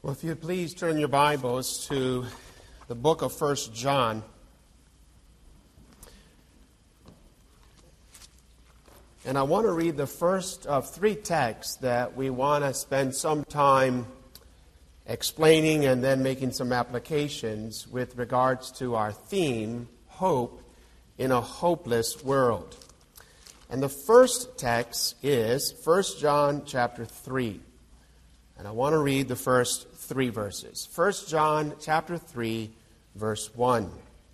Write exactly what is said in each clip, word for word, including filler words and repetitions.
Well, if you'd please turn your Bibles to the book of First John. And I want to read the first of three texts that we want to spend some time explaining and then making some applications with regards to our theme, hope in a hopeless world. And the first text is First John chapter three. And I want to read the first three verses. First John chapter three, verse one.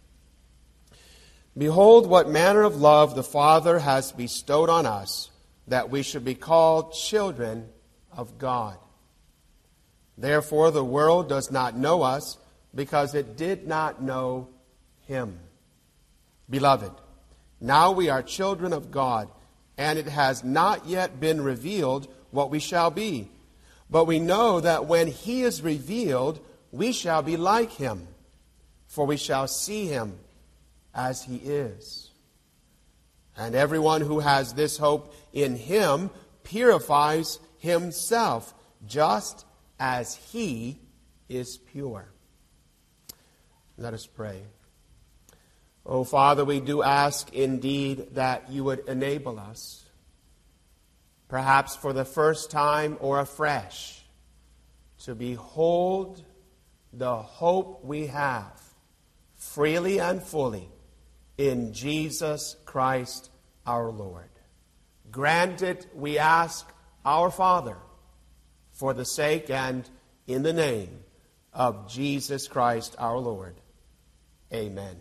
Behold, what manner of love the Father has bestowed on us, that we should be called children of God. Therefore the world does not know us, because it did not know Him. Beloved, now we are children of God, and it has not yet been revealed what we shall be. But we know that when He is revealed, we shall be like Him, for we shall see Him as He is. And everyone who has this hope in Him purifies himself, just as He is pure. Let us pray. Oh, Father, we do ask indeed that You would enable us, perhaps for the first time or afresh, to behold the hope we have freely and fully in Jesus Christ our Lord. Grant it, we ask, our Father, for the sake and in the name of Jesus Christ our Lord. Amen.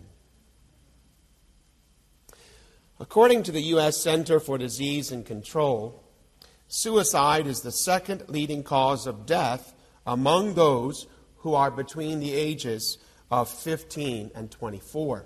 According to the U S Center for Disease and Control, suicide is the second leading cause of death among those who are between the ages of fifteen and twenty-four.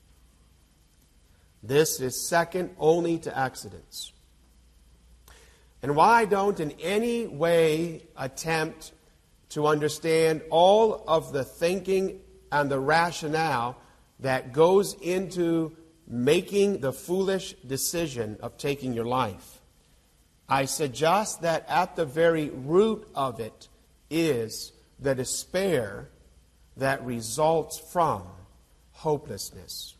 This is second only to accidents. And while I don't in any way attempt to understand all of the thinking and the rationale that goes into making the foolish decision of taking your life, I suggest that at the very root of it is the despair that results from hopelessness.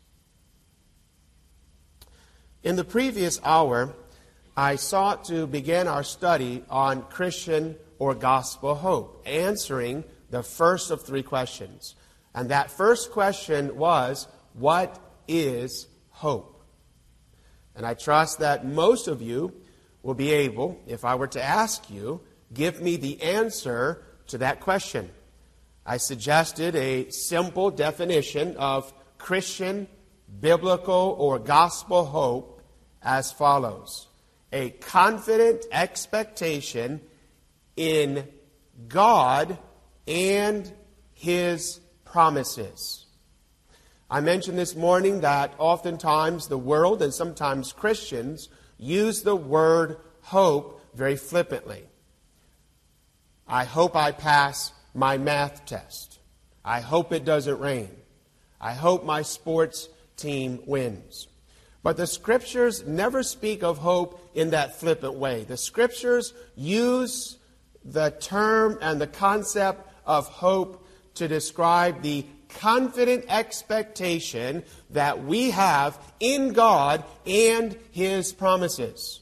In the previous hour, I sought to begin our study on Christian or gospel hope, answering the first of three questions. And that first question was, what is hope? And I trust that most of you will be able, if I were to ask you, give me the answer to that question. I suggested a simple definition of Christian, biblical, or gospel hope as follows: a confident expectation in God and His promises. I mentioned this morning that oftentimes the world and sometimes Christians use the word hope very flippantly. I hope I pass my math test. I hope it doesn't rain. I hope my sports team wins. But the Scriptures never speak of hope in that flippant way. The Scriptures use the term and the concept of hope to describe the confident expectation that we have in God and His promises.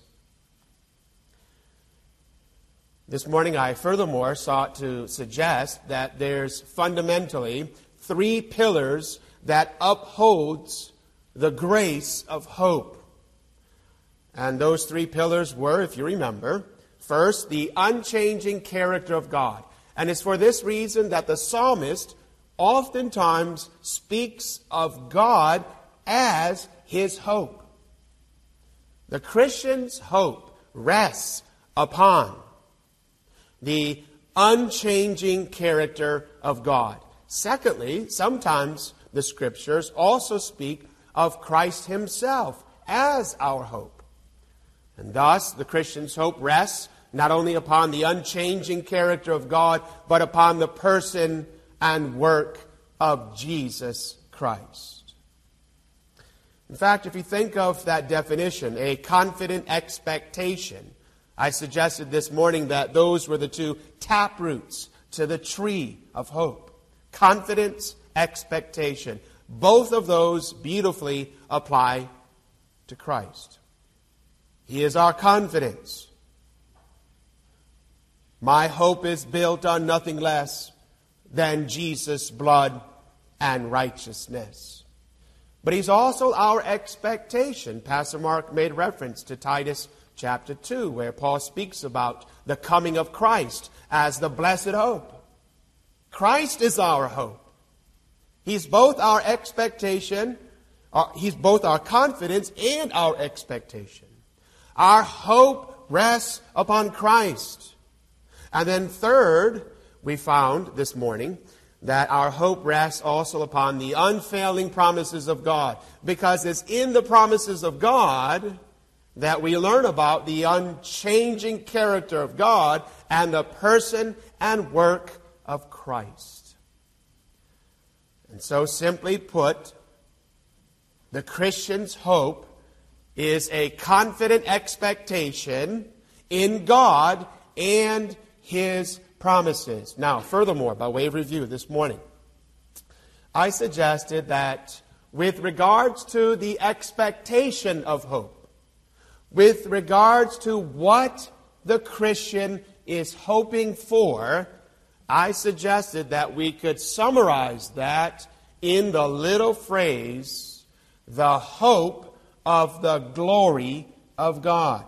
This morning I furthermore sought to suggest that there's fundamentally three pillars that upholds the grace of hope. And those three pillars were, if you remember, first, the unchanging character of God. And it's for this reason that the psalmist oftentimes speaks of God as his hope. The Christian's hope rests upon the unchanging character of God. Secondly, sometimes the Scriptures also speak of Christ Himself as our hope. And thus, the Christian's hope rests not only upon the unchanging character of God, but upon the person and work of Jesus Christ. In fact, if you think of that definition, a confident expectation, I suggested this morning that those were the two taproots to the tree of hope. Confidence, expectation. Both of those beautifully apply to Christ. He is our confidence. My hope is built on nothing less than Jesus' blood and righteousness. But He's also our expectation. Pastor Mark made reference to Titus chapter two, where Paul speaks about the coming of Christ as the blessed hope. Christ is our hope. He's both our expectation, uh, He's both our confidence and our expectation. Our hope rests upon Christ. And then third, we found this morning that our hope rests also upon the unfailing promises of God. Because it's in the promises of God that we learn about the unchanging character of God and the person and work of Christ. And so, simply put, the Christian's hope is a confident expectation in God and His promises. Now, furthermore, by way of review this morning, I suggested that with regards to the expectation of hope, with regards to what the Christian is hoping for, I suggested that we could summarize that in the little phrase, the hope of the glory of God.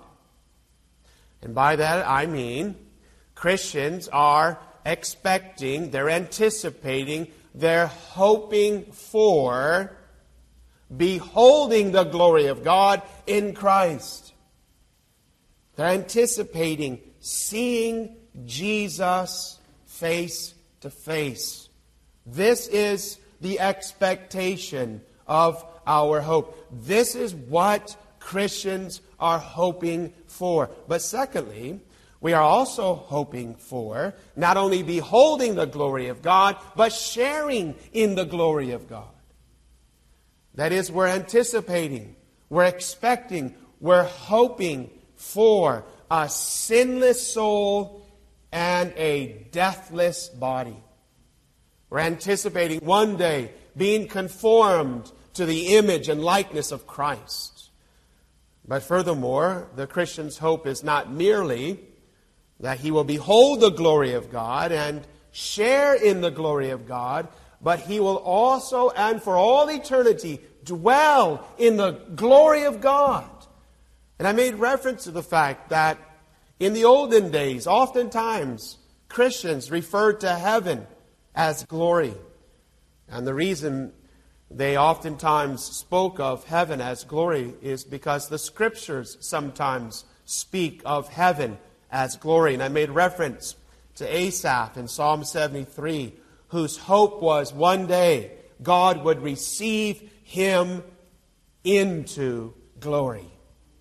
And by that I mean Christians are expecting, they're anticipating, they're hoping for beholding the glory of God in Christ. They're anticipating seeing Jesus face to face. This is the expectation of our hope. This is what Christians are hoping for. But secondly, we are also hoping for not only beholding the glory of God, but sharing in the glory of God. That is, we're anticipating, we're expecting, we're hoping for a sinless soul and a deathless body. We're anticipating one day being conformed to the image and likeness of Christ. But furthermore, the Christian's hope is not merely that he will behold the glory of God and share in the glory of God, but he will also, and for all eternity, dwell in the glory of God. And I made reference to the fact that in the olden days, oftentimes Christians referred to heaven as glory. And the reason they oftentimes spoke of heaven as glory is because the Scriptures sometimes speak of heaven as glory. And I made reference to Asaph in Psalm seventy-three, whose hope was one day God would receive him into glory.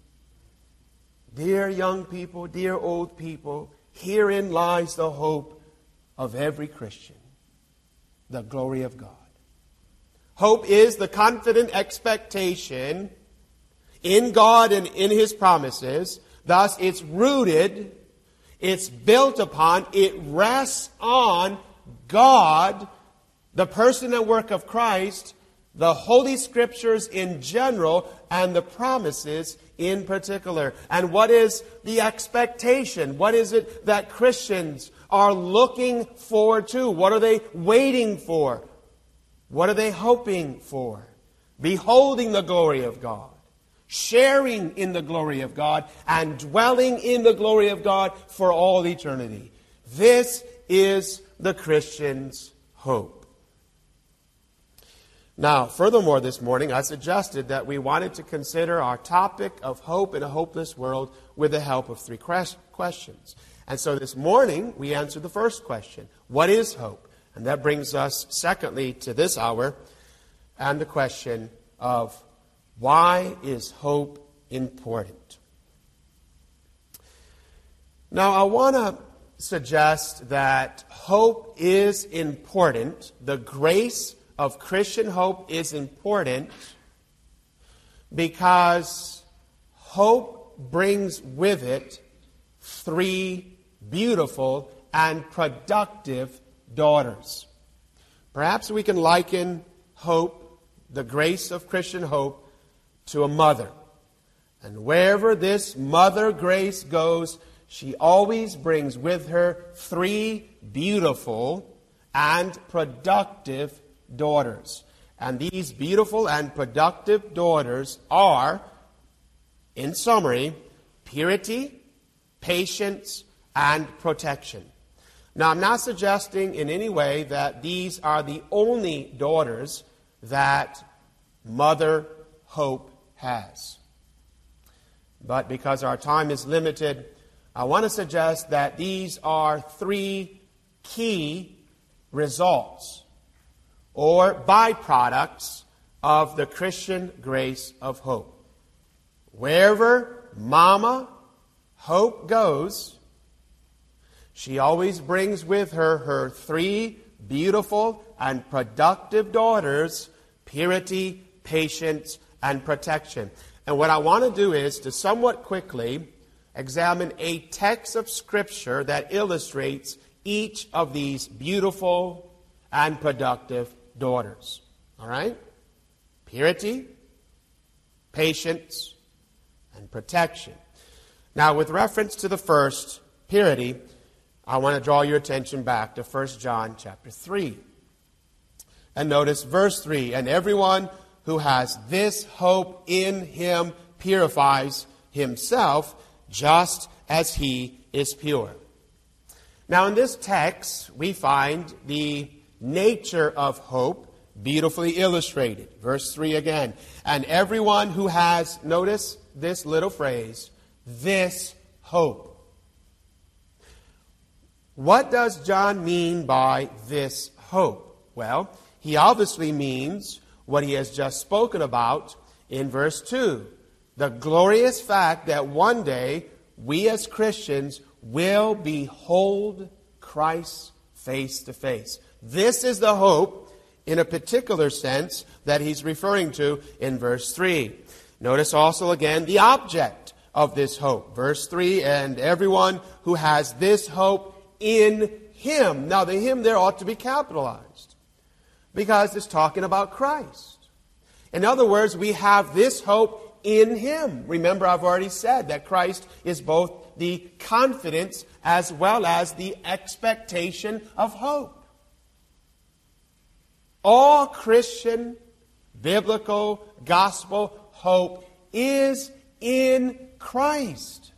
Dear young people, dear old people, herein lies the hope of every Christian, the glory of God. Hope is the confident expectation in God and in His promises. Thus, it's rooted, it's built upon, it rests on God, the person and work of Christ, the Holy Scriptures in general, and the promises in particular. And what is the expectation? What is it that Christians are looking forward to? What are they waiting for? What are they hoping for? Beholding the glory of God, sharing in the glory of God, and dwelling in the glory of God for all eternity. This is the Christian's hope. Now, furthermore, this morning I suggested that we wanted to consider our topic of hope in a hopeless world with the help of three questions. And so this morning we answered the first question: what is hope? And that brings us, secondly, to this hour, and the question of why is hope important? Now, I want to suggest that hope is important. The grace of Christian hope is important because hope brings with it three beautiful and productive daughters. Perhaps we can liken hope, the grace of Christian hope, to a mother. And wherever this mother grace goes, she always brings with her three beautiful and productive daughters. And these beautiful and productive daughters are, in summary, purity, patience, and protection. Now, I'm not suggesting in any way that these are the only daughters that Mother Hope has. But because our time is limited, I want to suggest that these are three key results or byproducts of the Christian grace of hope. Wherever Mama Hope goes, she always brings with her her three beautiful and productive daughters: purity, patience, and protection. And what I want to do is to somewhat quickly examine a text of Scripture that illustrates each of these beautiful and productive daughters. All right? Purity, patience, and protection. Now, with reference to the first, purity, I want to draw your attention back to First John chapter three. And notice verse three, and everyone who has this hope in him purifies himself just as he is pure. Now, in this text, we find the nature of hope beautifully illustrated. Verse three again. And everyone who has, notice this little phrase, this hope. What does John mean by this hope? Well, he obviously means what he has just spoken about in verse two. The glorious fact that one day we as Christians will behold Christ face to face. This is the hope in a particular sense that he's referring to in verse three. Notice also again the object of this hope. Verse three, and everyone who has this hope in him. Now the him there ought to be capitalized because it's talking about Christ. In other words, we have this hope in him. Remember, I've already said that Christ is both the confidence as well as the expectation of hope. All Christian, biblical, gospel hope is in Christ.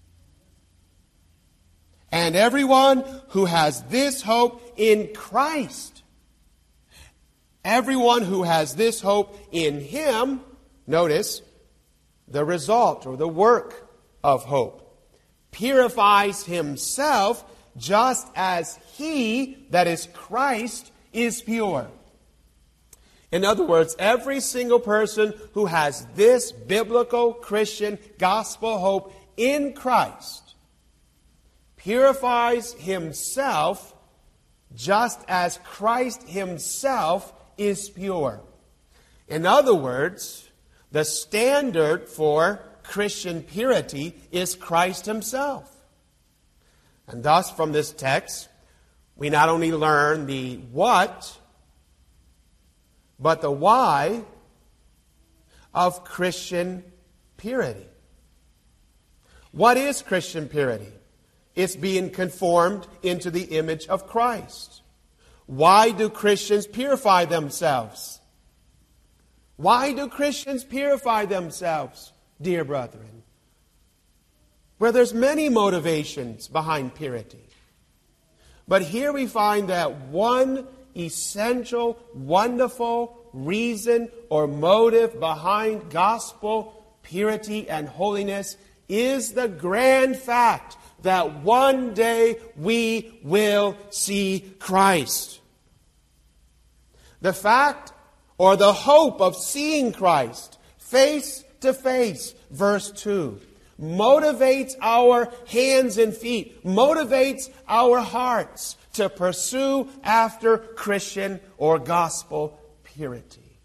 And everyone who has this hope in Christ, everyone who has this hope in him, notice the result or the work of hope, purifies himself just as he, that is Christ, is pure. In other words, every single person who has this biblical Christian gospel hope in Christ purifies himself just as Christ himself is pure. In other words, the standard for Christian purity is Christ himself. And thus, from this text, we not only learn the what, but the why of Christian purity. What is Christian purity? It's being conformed into the image of Christ. Why do Christians purify themselves? Why do Christians purify themselves, dear brethren? Well, there's many motivations behind purity. But here we find that one essential, wonderful reason or motive behind gospel purity and holiness is the grand fact that one day we will see Christ. The fact or the hope of seeing Christ face to face, verse two, motivates our hands and feet, motivates our hearts to pursue after Christian or gospel purity.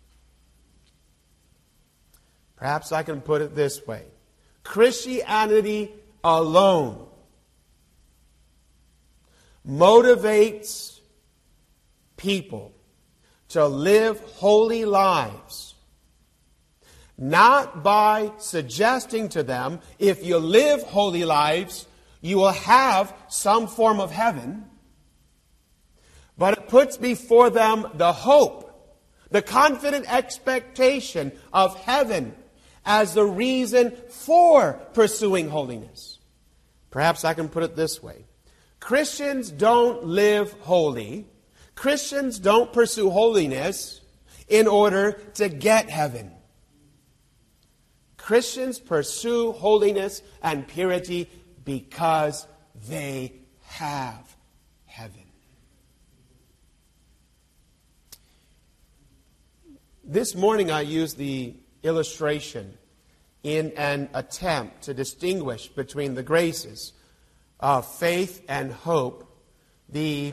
Perhaps I can put it this way. Christianity alone motivates people to live holy lives, not by suggesting to them, if you live holy lives, you will have some form of heaven, but it puts before them the hope, the confident expectation of heaven as the reason for pursuing holiness. Perhaps I can put it this way. Christians don't live holy. Christians don't pursue holiness in order to get heaven. Christians pursue holiness and purity because they have heaven. This morning I used the illustration in an attempt to distinguish between the graces of faith and hope, the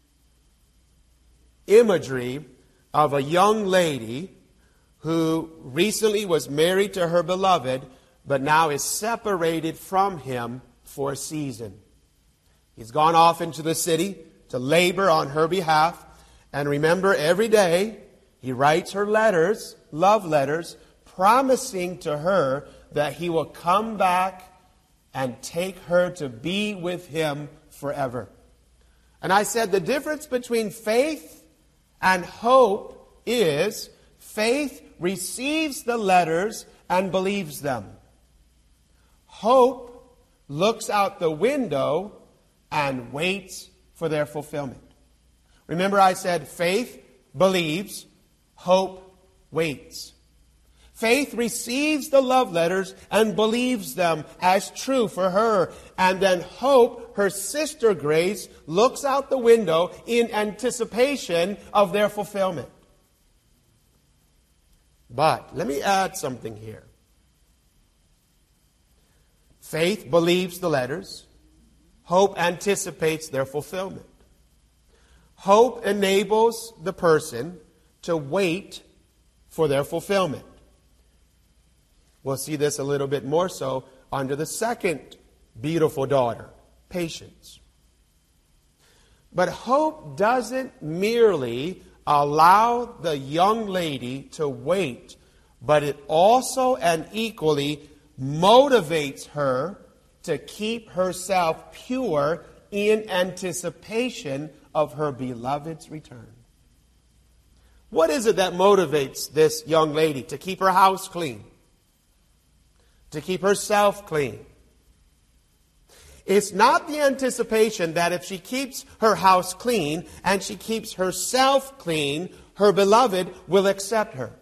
imagery of a young lady who recently was married to her beloved, but now is separated from him for a season. He's gone off into the city to labor on her behalf, and remember, every day he writes her letters, love letters, promising to her that he will come back and take her to be with him forever. And I said the difference between faith and hope is faith receives the letters and believes them. Hope looks out the window and waits for their fulfillment. Remember, I said faith believes, hope waits. Faith receives the love letters and believes them as true for her. And then hope, her sister Grace, looks out the window in anticipation of their fulfillment. But let me add something here. Faith believes the letters. Hope anticipates their fulfillment. Hope enables the person to wait for their fulfillment. We'll see this a little bit more so under the second beautiful daughter, patience. But hope doesn't merely allow the young lady to wait, but it also and equally motivates her to keep herself pure in anticipation of her beloved's return. What is it that motivates this young lady to keep her house clean? To keep herself clean? It's not the anticipation that if she keeps her house clean and she keeps herself clean, her beloved will accept her.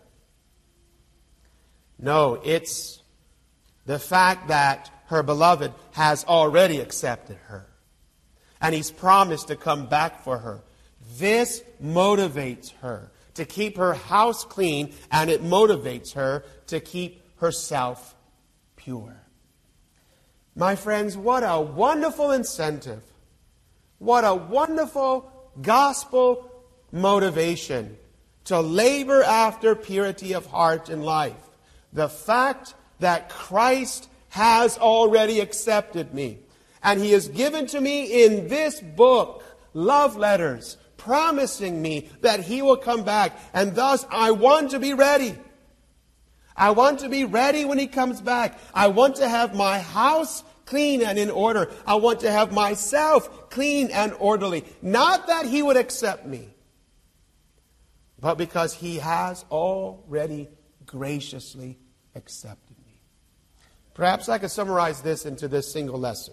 No, it's the fact that her beloved has already accepted her. And he's promised to come back for her. This motivates her to keep her house clean, and it motivates her to keep herself pure. My friends, what a wonderful incentive. What a wonderful gospel motivation to labor after purity of heart and life. The fact that Christ has already accepted me. And he has given to me in this book love letters promising me that he will come back. And thus I want to be ready. I want to be ready when he comes back. I want to have my house clean and in order. I want to have myself clean and orderly. Not that he would accept me, but because he has already graciously accepted me. Perhaps I could summarize this into this single lesson.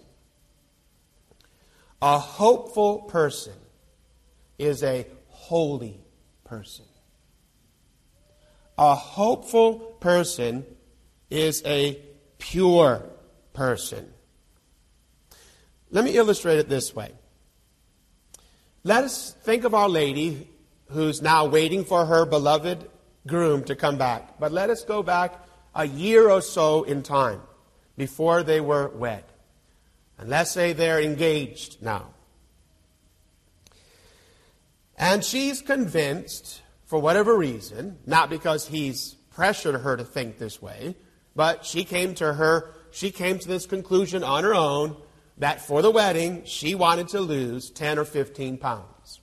A hopeful person is a holy person. A hopeful person is a pure person. Let me illustrate it this way. Let us think of Our Lady who's now waiting for her beloved groom to come back. But let us go back a year or so in time before they were wed. And let's say they're engaged now. And she's convinced, for whatever reason, not because he's pressured her to think this way, but she came to her, she came to this conclusion on her own that for the wedding she wanted to lose ten or fifteen pounds.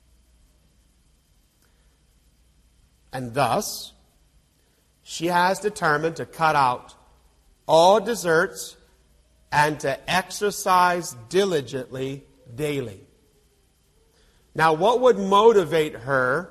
And thus, she has determined to cut out all desserts and to exercise diligently daily. Now, what would motivate her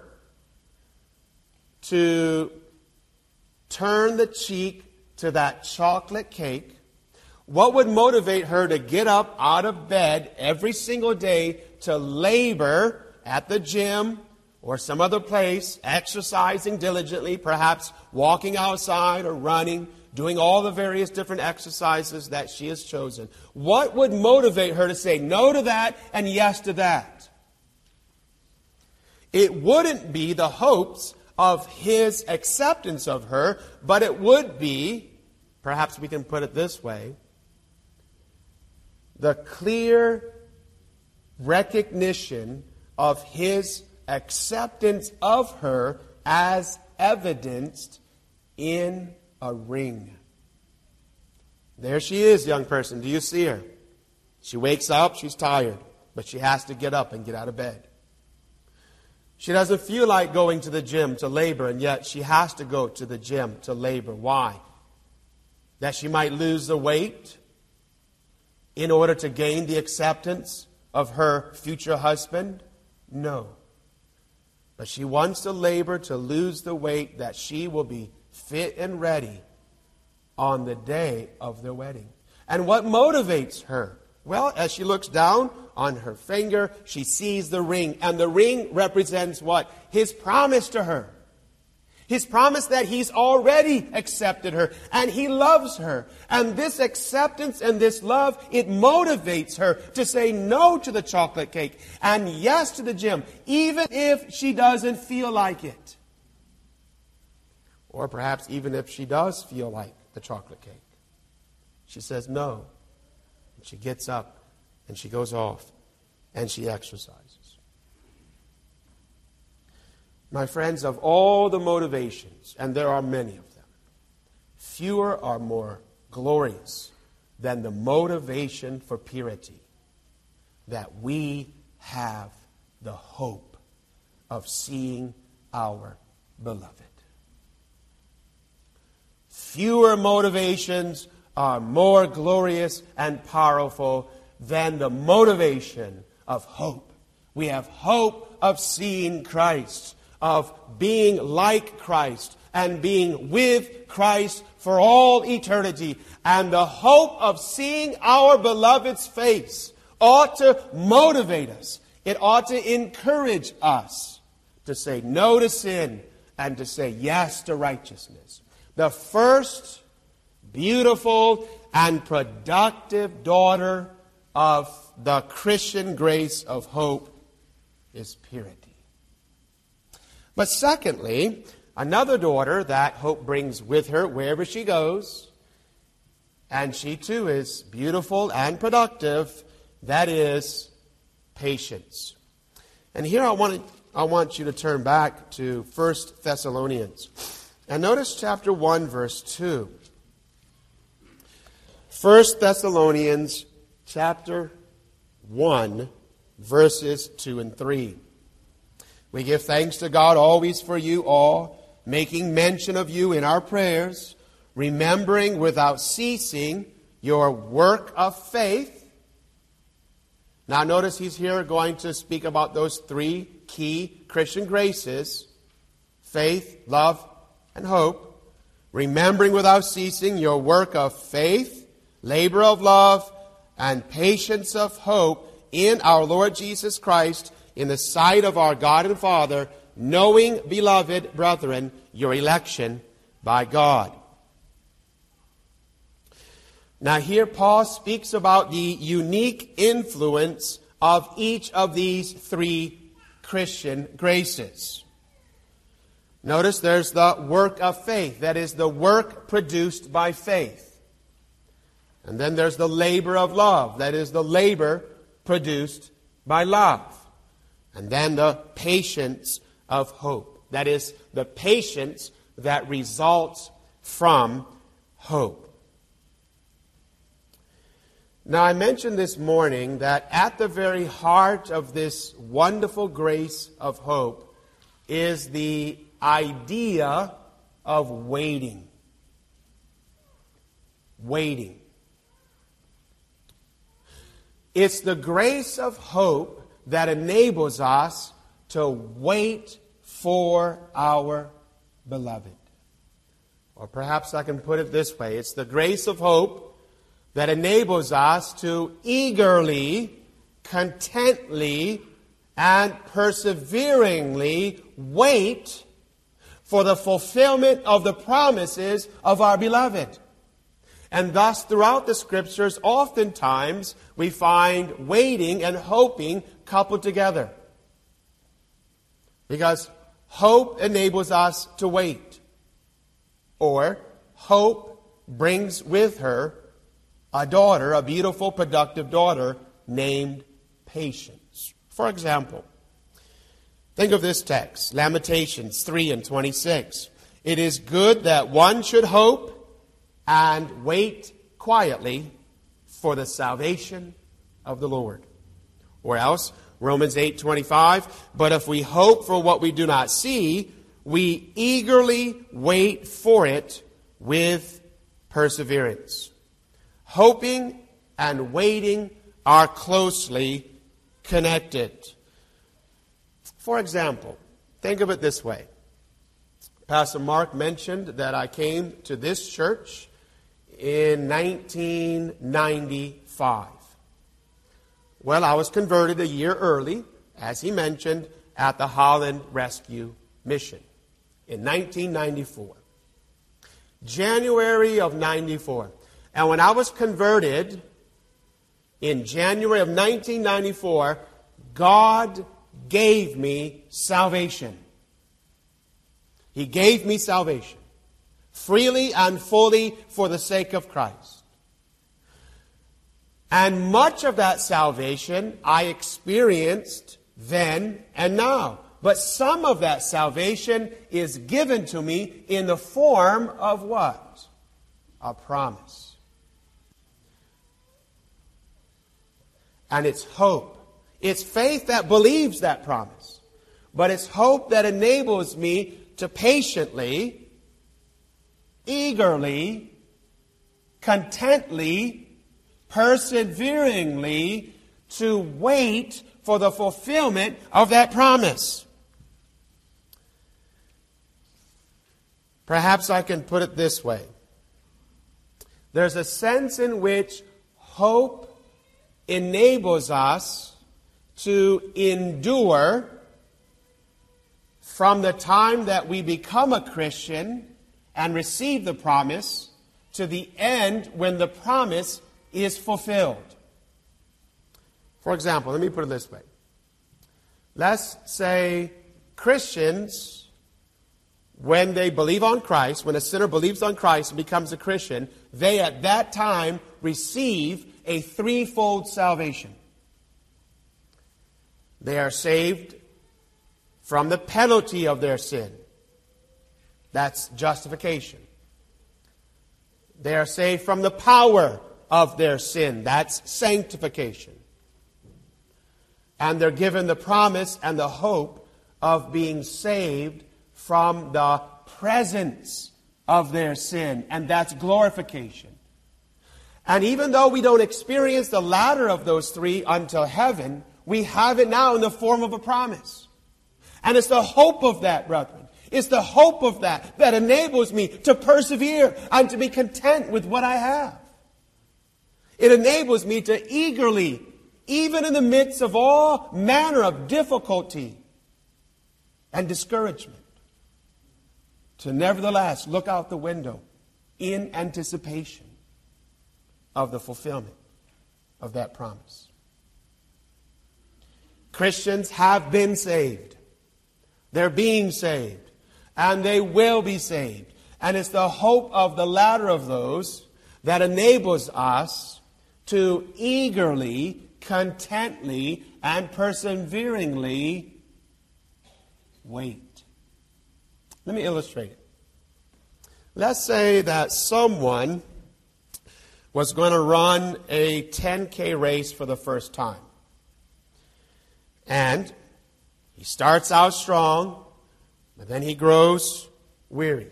to turn the cheek to that chocolate cake? What would motivate her to get up out of bed every single day to labor at the gym or some other place, exercising diligently, perhaps walking outside or running, doing all the various different exercises that she has chosen? What would motivate her to say no to that and yes to that? It wouldn't be the hopes of his acceptance of her, but it would be, perhaps we can put it this way, the clear recognition of his acceptance of her as evidenced in a ring. There she is, young person. Do you see her? She wakes up, she's tired, but she has to get up and get out of bed. She doesn't feel like going to the gym to labor, and yet she has to go to the gym to labor. Why? That she might lose the weight in order to gain the acceptance of her future husband? No. But she wants to labor to lose the weight that she will be fit and ready on the day of their wedding. And what motivates her? Well, as she looks down on her finger, she sees the ring. And the ring represents what? His promise to her. His promise that he's already accepted her and he loves her. And this acceptance and this love, it motivates her to say no to the chocolate cake and yes to the gym, even if she doesn't feel like it. Or perhaps even if she does feel like the chocolate cake. She says no. And she gets up and she goes off and she exercises. My friends, of all the motivations, and there are many of them, fewer are more glorious than the motivation for purity, that we have the hope of seeing our beloved. Fewer motivations are more glorious and powerful than the motivation of hope. We have hope of seeing Christ, of being like Christ and being with Christ for all eternity. And the hope of seeing our beloved's face ought to motivate us. It ought to encourage us to say no to sin and to say yes to righteousness. The first beautiful and productive daughter of the Christian grace of hope is purity. But secondly, another daughter that hope brings with her wherever she goes, and she too is beautiful and productive, that is patience. And here I want, I want you to turn back to First Thessalonians. And notice chapter one, verse two. First Thessalonians chapter one, verses two and three. We give thanks to God always for you all, making mention of you in our prayers, remembering without ceasing your work of faith. Now notice he's here going to speak about those three key Christian graces: faith, love, and hope. Remembering without ceasing your work of faith, labor of love, and patience of hope in our Lord Jesus Christ, in the sight of our God and Father, knowing, beloved brethren, your election by God. Now here Paul speaks about the unique influence of each of these three Christian graces. Notice there's the work of faith, that is the work produced by faith. And then there's the labor of love, that is the labor produced by love. And then the patience of hope, that is the patience that results from hope. Now, I mentioned this morning that at the very heart of this wonderful grace of hope is the idea of waiting. Waiting. It's the grace of hope that enables us to wait for our beloved. Or perhaps I can put it this way. It's the grace of hope that enables us to eagerly, contently, and perseveringly wait for the fulfillment of the promises of our beloved. And thus, throughout the Scriptures, oftentimes we find waiting and hoping coupled together. Because hope enables us to wait. Or hope brings with her a daughter, a beautiful, productive daughter named patience. For example, think of this text, Lamentations three and twenty-six. It is good that one should hope and wait quietly for the salvation of the Lord. Or else, Romans eight twenty-five, but if we hope for what we do not see, we eagerly wait for it with perseverance. Hoping and waiting are closely connected. For example, think of it this way. Pastor Mark mentioned that I came to this church in nineteen ninety-five. Well, I was converted a year early, as he mentioned, at the Holland Rescue Mission in nineteen ninety-four. January of ninety-four. And when I was converted in January of nineteen ninety-four, God gave me salvation. He gave me salvation. Freely and fully for the sake of Christ. And much of that salvation I experienced then and now. But some of that salvation is given to me in the form of what? A promise. And it's hope. It's faith that believes that promise. But it's hope that enables me to patiently, eagerly, contently, perseveringly to wait for the fulfillment of that promise. Perhaps I can put it this way. There's a sense in which hope enables us to endure from the time that we become a Christian and receive the promise to the end when the promise is fulfilled. For example, let me put it this way. Let's say Christians, when they believe on Christ, when a sinner believes on Christ and becomes a Christian, they at that time receive a threefold salvation. They are saved from the penalty of their sin. That's justification. They are saved from the power of their sin. That's sanctification. And they're given the promise and the hope of being saved from the presence of their sin. And that's glorification. And even though we don't experience the latter of those three until heaven, we have it now in the form of a promise. And it's the hope of that, brethren. It's the hope of that that enables me to persevere and to be content with what I have. It enables me to eagerly, even in the midst of all manner of difficulty and discouragement, to nevertheless look out the window in anticipation of the fulfillment of that promise. Christians have been saved. They're being saved. And they will be saved. And it's the hope of the latter of those that enables us to eagerly, contently, and perseveringly wait. Let me illustrate it. Let's say that someone was going to run a ten K race for the first time. And he starts out strong, but then he grows weary.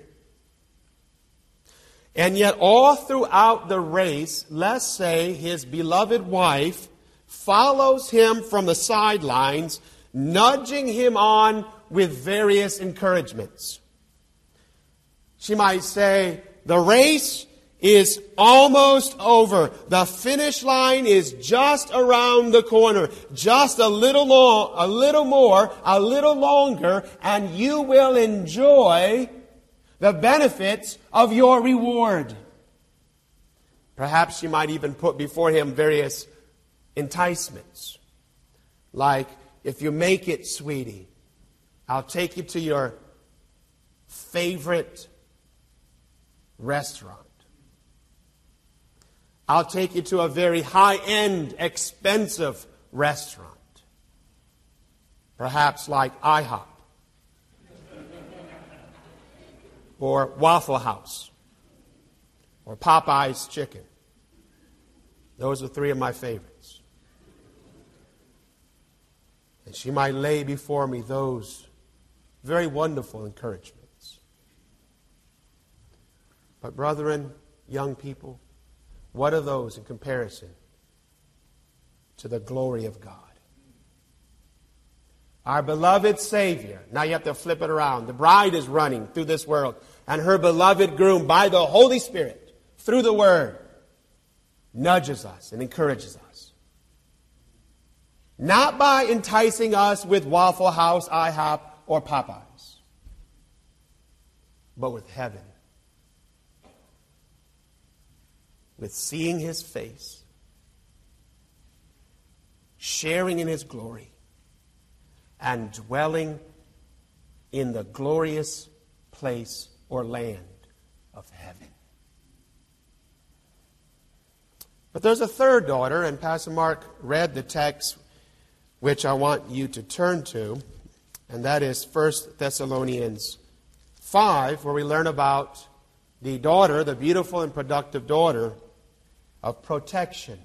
And yet all throughout the race, let's say his beloved wife follows him from the sidelines, nudging him on with various encouragements. She might say, the race is almost over. The finish line is just around the corner. Just a little long, a little more, a little longer, and you will enjoy the benefits of your reward. Perhaps she might even put before him various enticements. Like, if you make it, sweetie, I'll take you to your favorite restaurant. I'll take you to a very high-end, expensive restaurant. Perhaps like IHOP. Or Waffle House. Or Popeye's Chicken. Those are three of my favorites. And she might lay before me those very wonderful encouragements. But brethren, young people, what are those in comparison to the glory of God? Our beloved Savior. Now you have to flip it around. The bride is running through this world, and her beloved groom, by the Holy Spirit, through the Word, nudges us and encourages us. Not by enticing us with Waffle House, IHOP, or Popeyes, but with heaven. With seeing His face, sharing in His glory, and dwelling in the glorious place or land of heaven. But there's a third daughter, and Pastor Mark read the text which I want you to turn to, and that is First Thessalonians five, where we learn about the daughter, the beautiful and productive daughter of protection.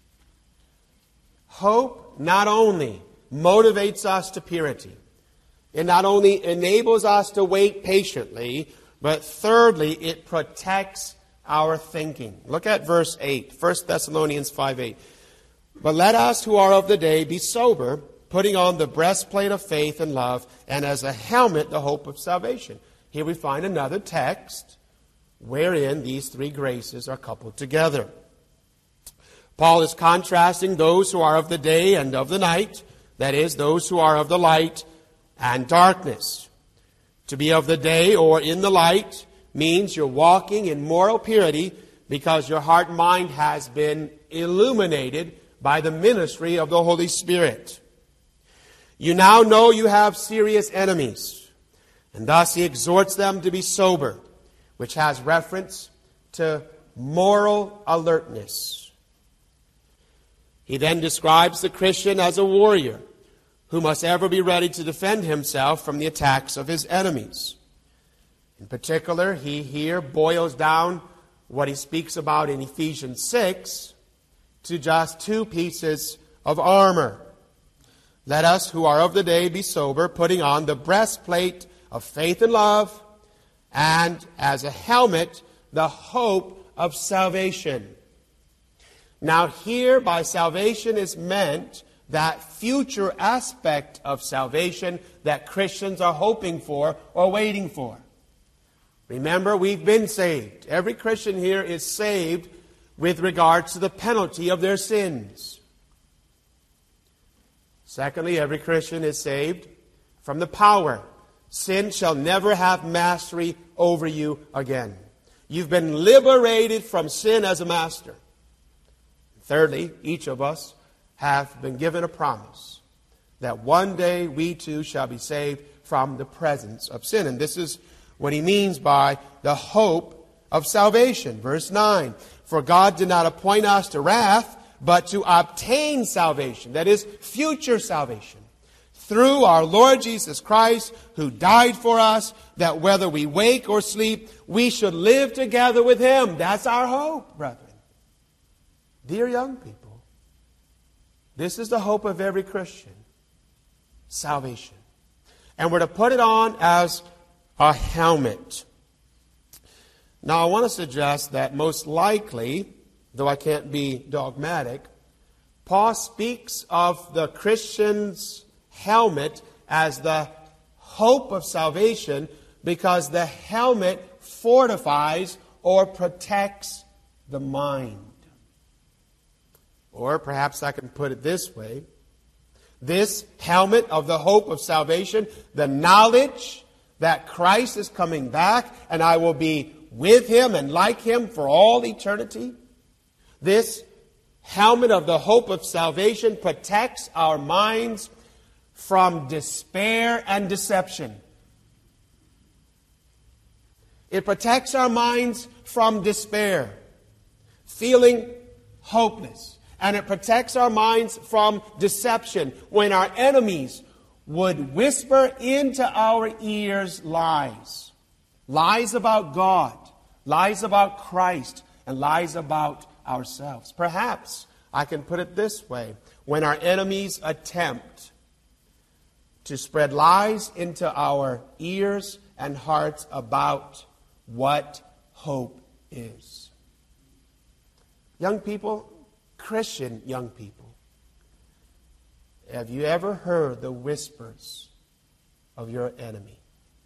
Hope not only motivates us to purity, it not only enables us to wait patiently, but thirdly, it protects our thinking. Look at verse eight, First Thessalonians five eight. But let us who are of the day be sober, putting on the breastplate of faith and love, and as a helmet the hope of salvation. Here we find another text wherein these three graces are coupled together. Paul is contrasting those who are of the day and of the night, that is, those who are of the light and darkness. To be of the day or in the light means you're walking in moral purity because your heart and mind has been illuminated by the ministry of the Holy Spirit. You now know you have serious enemies, and thus he exhorts them to be sober, which has reference to moral alertness. He then describes the Christian as a warrior who must ever be ready to defend himself from the attacks of his enemies. In particular, he here boils down what he speaks about in Ephesians six to just two pieces of armor. Let us who are of the day be sober, putting on the breastplate of faith and love, and as a helmet, the hope of salvation. Now here, by salvation is meant that future aspect of salvation that Christians are hoping for or waiting for. Remember, we've been saved. Every Christian here is saved with regards to the penalty of their sins. Secondly, every Christian is saved from the power. Sin shall never have mastery over you again. You've been liberated from sin as a master. Thirdly, each of us have been given a promise that one day we too shall be saved from the presence of sin. And this is what he means by the hope of salvation. Verse nine, for God did not appoint us to wrath, but to obtain salvation, that is, future salvation, through our Lord Jesus Christ, who died for us, that whether we wake or sleep, we should live together with Him. That's our hope, brethren. Dear young people, this is the hope of every Christian. Salvation. And we're to put it on as a helmet. Now, I want to suggest that most likely, though I can't be dogmatic, Paul speaks of the Christian's helmet as the hope of salvation because the helmet fortifies or protects the mind. Or perhaps I can put it this way. This helmet of the hope of salvation, the knowledge that Christ is coming back and I will be with Him and like Him for all eternity. This helmet of the hope of salvation protects our minds from despair and deception. It protects our minds from despair, feeling hopeless. And it protects our minds from deception when our enemies would whisper into our ears lies. Lies about God, lies about Christ, and lies about ourselves. Perhaps I can put it this way. When our enemies attempt to spread lies into our ears and hearts about what hope is. Young people, Christian young people, have you ever heard the whispers of your enemy?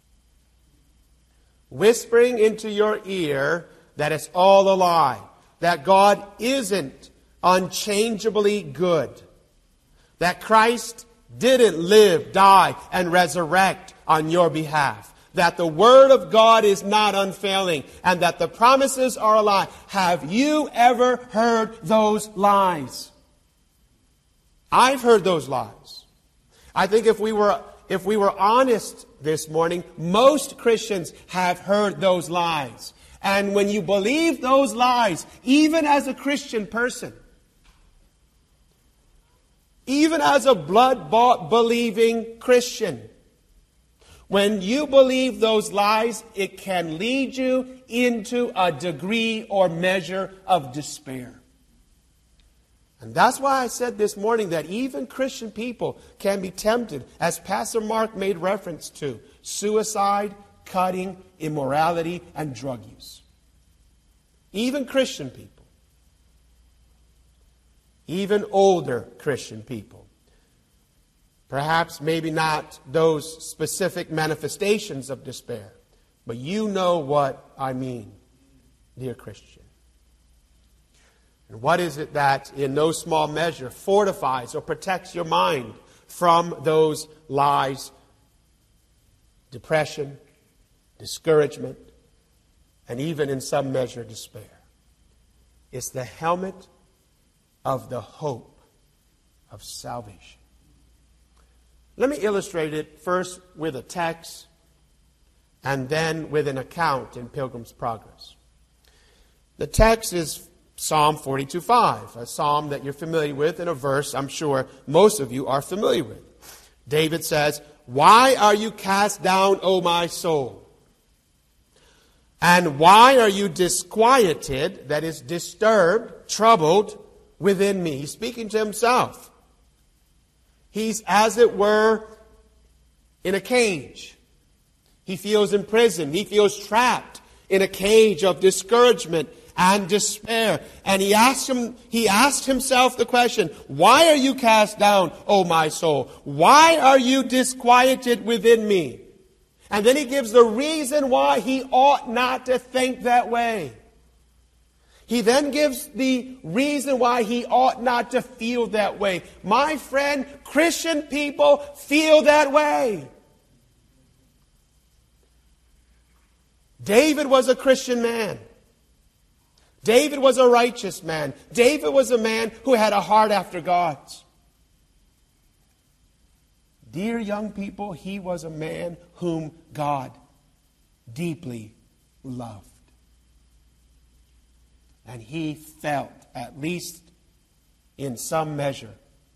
Whispering into your ear that it's all a lie, that God isn't unchangeably good, that Christ didn't live, die, and resurrect on your behalf, that the Word of God is not unfailing, and that the promises are a lie. Have you ever heard those lies? I've heard those lies. I think if we were if we were honest this morning, most Christians have heard those lies. And when you believe those lies, even as a Christian person, even as a blood-bought, believing Christian, when you believe those lies, it can lead you into a degree or measure of despair. And that's why I said this morning that even Christian people can be tempted, as Pastor Mark made reference to, suicide, cutting, immorality, and drug use. Even Christian people. Even older Christian people. Perhaps maybe not those specific manifestations of despair, but you know what I mean, dear Christian. And what is it that in no small measure fortifies or protects your mind from those lies, depression, discouragement, and even in some measure despair? It's the helmet of the hope of salvation. Let me illustrate it first with a text and then with an account in Pilgrim's Progress. The text is Psalm forty-two five, a psalm that you're familiar with and a verse I'm sure most of you are familiar with. David says, "Why are you cast down, O my soul? And why are you disquieted," that is disturbed, troubled within me? He's speaking to himself. He's, as it were, in a cage. He feels imprisoned. He feels trapped in a cage of discouragement and despair. And he asked him, he asked himself the question, "Why are you cast down, O my soul? Why are you disquieted within me?" And then he gives the reason why he ought not to think that way. He then gives the reason why he ought not to feel that way. My friend, Christian people feel that way. David was a Christian man. David was a righteous man. David was a man who had a heart after God's. Dear young people, he was a man whom God deeply loved. And he felt, at least in some measure,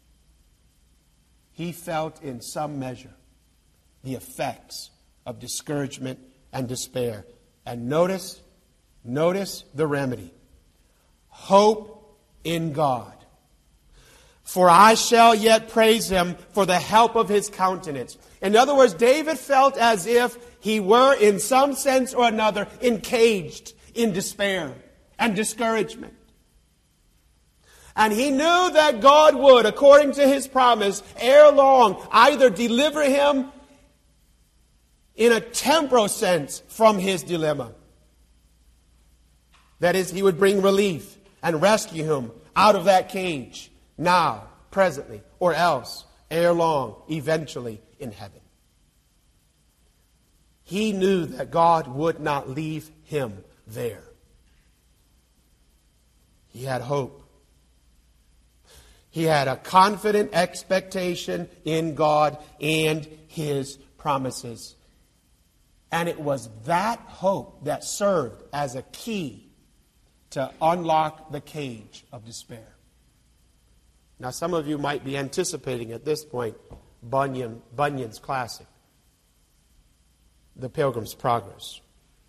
he felt in some measure the effects of discouragement and despair. And notice, notice the remedy. Hope in God. For I shall yet praise him for the help of his countenance. In other words, David felt as if he were, in some sense or another, encaged in despair and discouragement. And he knew that God would, according to his promise, ere long, either deliver him in a temporal sense from his dilemma. That is, he would bring relief and rescue him out of that cage, now, presently, or else, ere long, eventually, in heaven. He knew that God would not leave him there. He had hope. He had a confident expectation in God and his promises. And it was that hope that served as a key to unlock the cage of despair. Now, some of you might be anticipating at this point Bunyan, Bunyan's classic, The Pilgrim's Progress.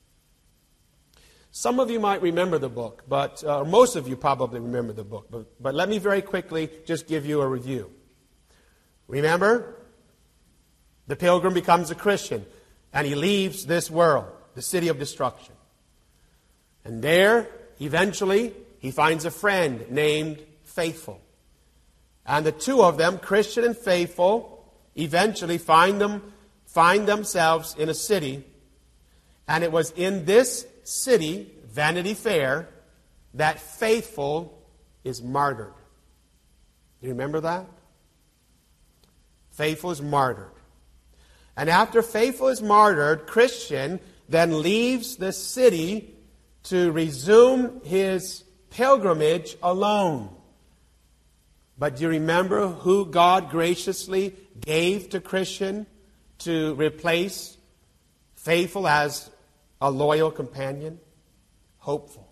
Some of you might remember the book, but uh, most of you probably remember the book. But, but let me very quickly just give you a review. Remember, the pilgrim becomes a Christian, and he leaves this world, the city of destruction. And there, eventually, he finds a friend named Faithful. And the two of them, Christian and Faithful, eventually find them, find themselves in a city. And it was in this city, Vanity Fair, that Faithful is martyred. Do you remember that? Faithful is martyred. And after Faithful is martyred, Christian then leaves the city to resume his pilgrimage alone. But do you remember who God graciously gave to Christian to replace Faithful as a loyal companion? Hopeful.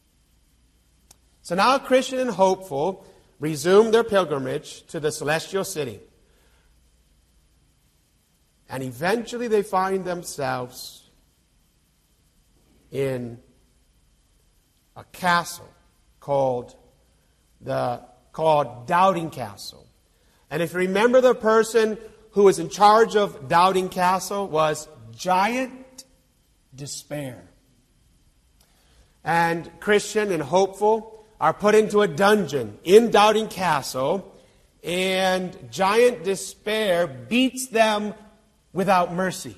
So now Christian and Hopeful resume their pilgrimage to the celestial city. And eventually they find themselves in a castle called the called Doubting Castle. And if you remember, the person who was in charge of Doubting Castle was Giant Despair. And Christian and Hopeful are put into a dungeon in Doubting Castle, and Giant Despair beats them without mercy.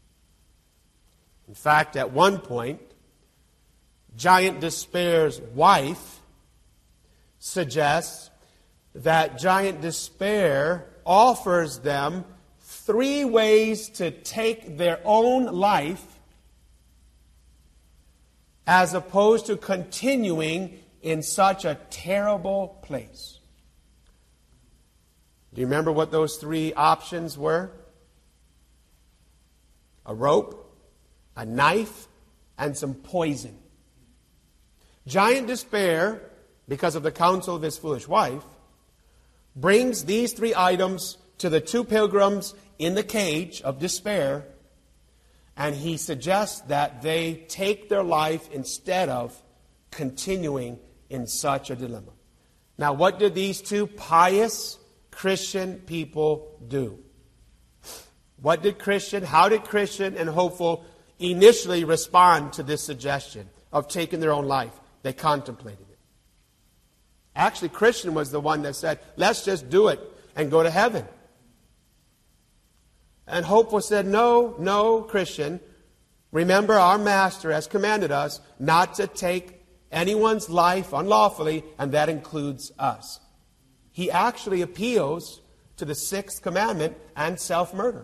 In fact, at one point, Giant Despair's wife suggests that Giant Despair offers them three ways to take their own life as opposed to continuing in such a terrible place. Do you remember what those three options were? A rope, a knife, and some poison. Giant Despair, because of the counsel of his foolish wife, brings these three items to the two pilgrims in the cage of despair, and he suggests that they take their life instead of continuing in such a dilemma. Now, what did these two pious Christian people do? What did Christian, how did Christian and Hopeful initially respond to this suggestion of taking their own life? They contemplated it. Actually, Christian was the one that said, let's just do it and go to heaven. And Hopeful said, no, no, Christian. Remember, our Master has commanded us not to take anyone's life unlawfully, and that includes us. He actually appeals to the sixth commandment and self-murder.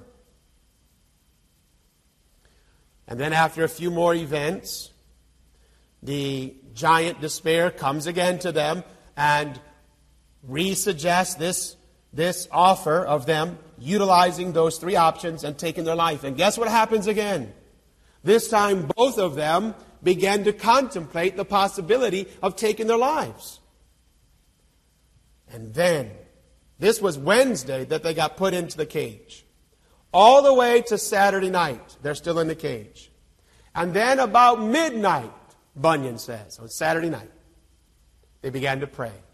And then after a few more events, the Giant Despair comes again to them and re-suggests this, this offer of them utilizing those three options and taking their life. And guess what happens again? This time both of them began to contemplate the possibility of taking their lives. And then, this was Wednesday that they got put into the cage. All the way to Saturday night, they're still in the cage. And then about midnight, Bunyan says, on Saturday night, they began to pray.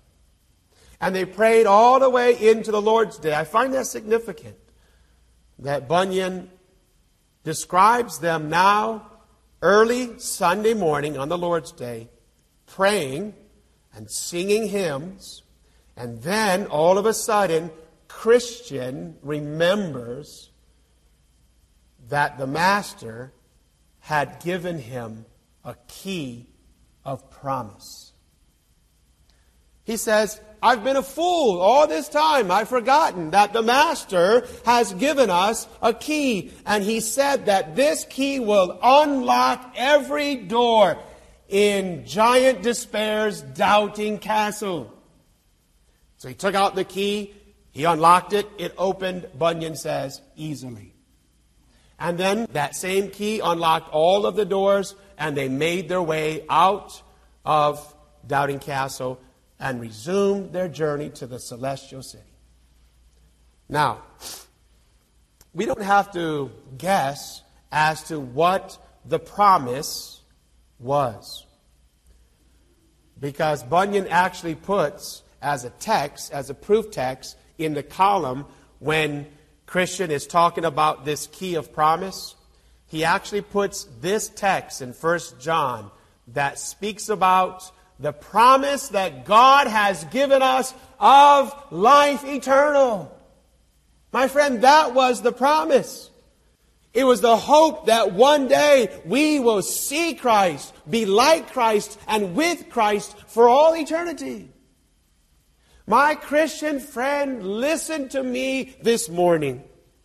And they prayed all the way into the Lord's Day. I find that significant, that Bunyan describes them now early Sunday morning on the Lord's Day, praying and singing hymns, and then all of a sudden, Christian remembers that the Master had given him a key of promise. He says, I've been a fool all this time. I've forgotten that the Master has given us a key. And he said that this key will unlock every door in Giant Despair's doubting castle. So he took out the key. He unlocked it. It opened, Bunyan says, easily. And then that same key unlocked all of the doors, and they made their way out of Doubting Castle and resumed their journey to the Celestial City. Now, we don't have to guess as to what the promise was, because Bunyan actually puts as a text, as a proof text, in the column when Christian is talking about this key of promise, he actually puts this text in First John that speaks about the promise that God has given us of life eternal. My friend, that was the promise. It was the hope that one day we will see Christ, be like Christ, and with Christ for all eternity. My Christian friend, listen to me this morning.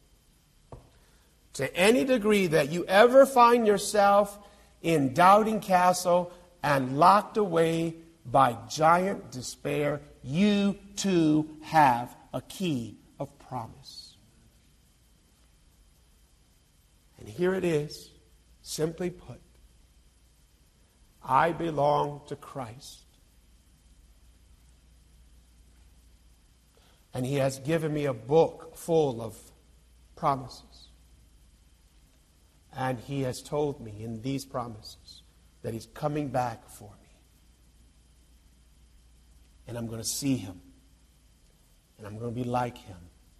To any degree that you ever find yourself in Doubting Castle and locked away by Giant Despair, you too have a key of promise. And here it is, simply put. I belong to Christ. And He has given me a book full of promises. And He has told me in these promises that He's coming back for me. And I'm going to see Him. And I'm going to be like Him.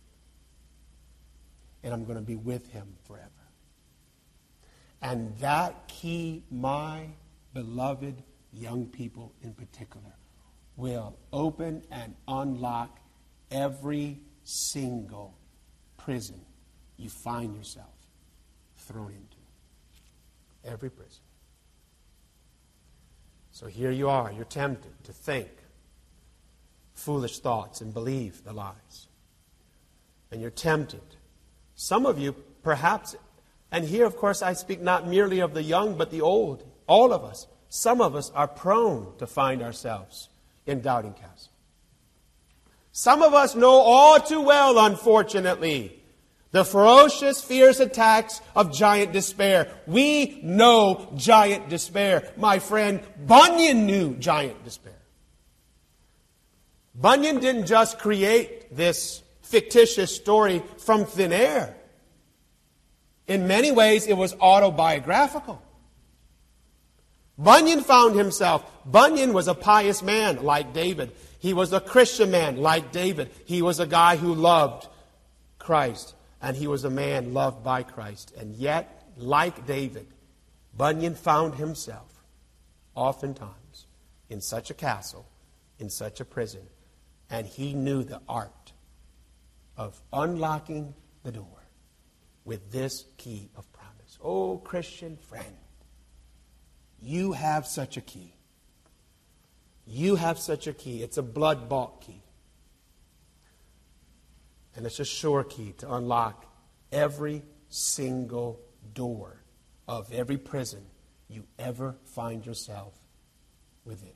And I'm going to be with Him forever. And that key, my beloved young people in particular, will open and unlock every single prison you find yourself thrown into. Every prison. So here you are. You're tempted to think foolish thoughts and believe the lies. And you're tempted. Some of you, perhaps, and here, of course, I speak not merely of the young, but the old. All of us. Some of us are prone to find ourselves in Doubting Castle. Some of us know all too well, unfortunately, the ferocious, fierce attacks of Giant Despair. We know Giant Despair. My friend, Bunyan knew Giant Despair. Bunyan didn't just create this fictitious story from thin air. In many ways, it was autobiographical. Bunyan found himself. Bunyan was a pious man like David. He was a Christian man like David. He was a guy who loved Christ. And he was a man loved by Christ. And yet, like David, Bunyan found himself oftentimes in such a castle, in such a prison. And he knew the art of unlocking the door with this key of promise. Oh, Christian friend, you have such a key. You have such a key. It's a blood-bought key. And it's a sure key to unlock every single door of every prison you ever find yourself within.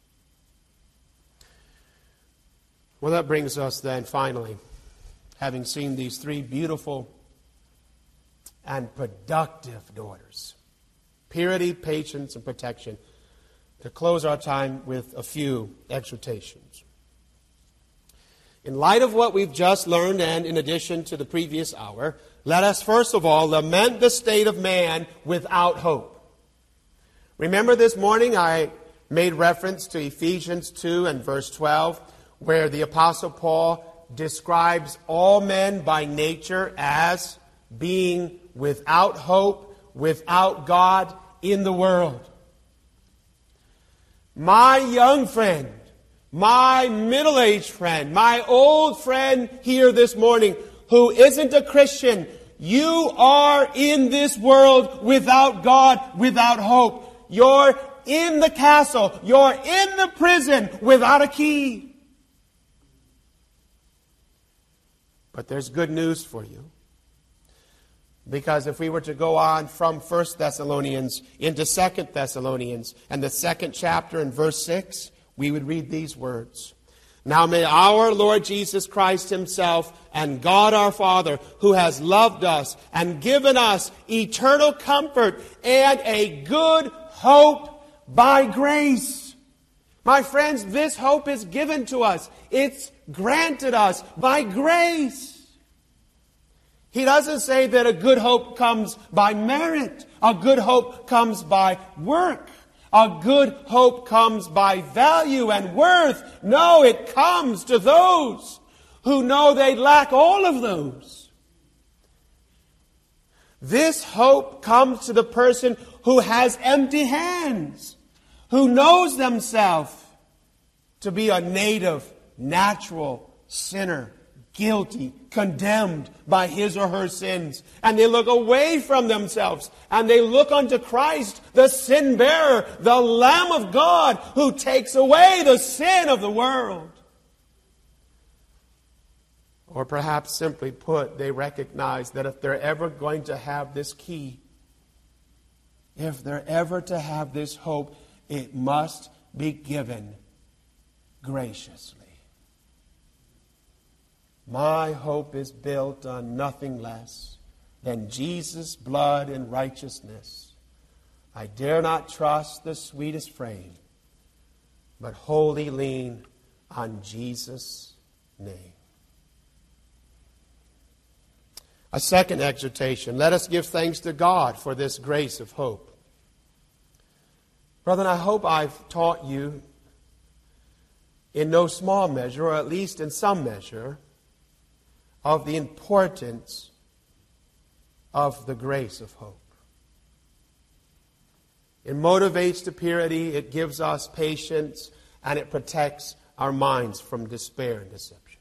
Well, that brings us then finally, having seen these three beautiful and productive daughters, purity, patience, and protection, to close our time with a few exhortations. In light of what we've just learned, and in addition to the previous hour, let us first of all lament the state of man without hope. Remember this morning I made reference to Ephesians two and verse twelve, where the Apostle Paul describes all men by nature as being without hope, without God in the world. My young friend, my middle-aged friend, my old friend here this morning who isn't a Christian, you are in this world without God, without hope. You're in the castle. You're in the prison without a key. But there's good news for you. Because if we were to go on from First Thessalonians into Second Thessalonians and the second chapter in verse six, we would read these words. Now may our Lord Jesus Christ himself and God our Father, who has loved us and given us eternal comfort and a good hope by grace. My friends, this hope is given to us. It's granted us by grace. He doesn't say that a good hope comes by merit. A good hope comes by work. A good hope comes by value and worth. No, it comes to those who know they lack all of those. This hope comes to the person who has empty hands, who knows themselves to be a native, natural sinner, guilty, condemned by his or her sins. And they look away from themselves and they look unto Christ, the sin bearer, the Lamb of God, who takes away the sin of the world. Or perhaps simply put, they recognize that if they're ever going to have this key, if they're ever to have this hope, it must be given graciously. My hope is built on nothing less than Jesus' blood and righteousness. I dare not trust the sweetest frame, but wholly lean on Jesus' name. A second exhortation. Let us give thanks to God for this grace of hope. Brethren, I hope I've taught you in no small measure, or at least in some measure, of the importance of the grace of hope. It motivates to purity, it gives us patience, and it protects our minds from despair and deception.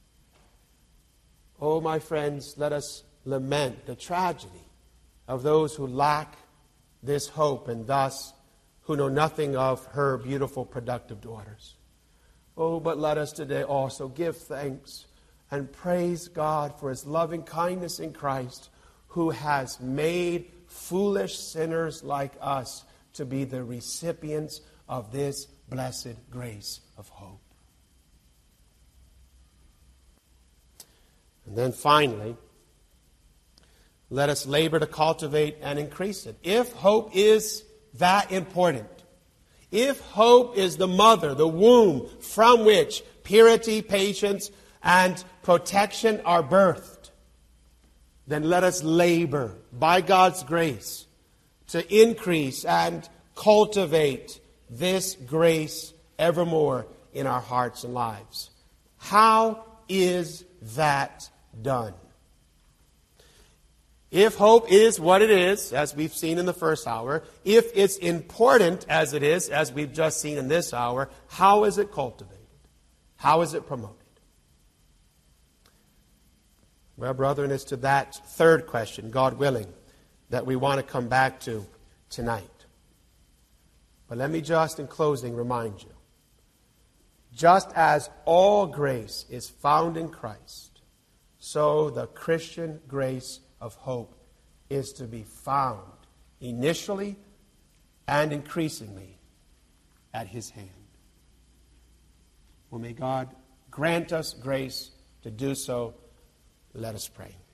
Oh, my friends, let us lament the tragedy of those who lack this hope and thus who know nothing of her beautiful, productive daughters. Oh, but let us today also give thanks and praise God for his loving kindness in Christ, who has made foolish sinners like us to be the recipients of this blessed grace of hope. And then finally, let us labor to cultivate and increase it. If hope is that important, if hope is the mother, the womb from which purity, patience, and protection are birthed, then let us labor by God's grace to increase and cultivate this grace evermore in our hearts and lives. How is that done? If hope is what it is, as we've seen in the first hour, if it's important as it is, as we've just seen in this hour, how is it cultivated? How is it promoted? Well, brethren, it's to that third question, God willing, that we want to come back to tonight. But let me just, in closing, remind you, just as all grace is found in Christ, so the Christian grace of hope is to be found initially and increasingly at his hand. Well, may God grant us grace to do so. Let us pray.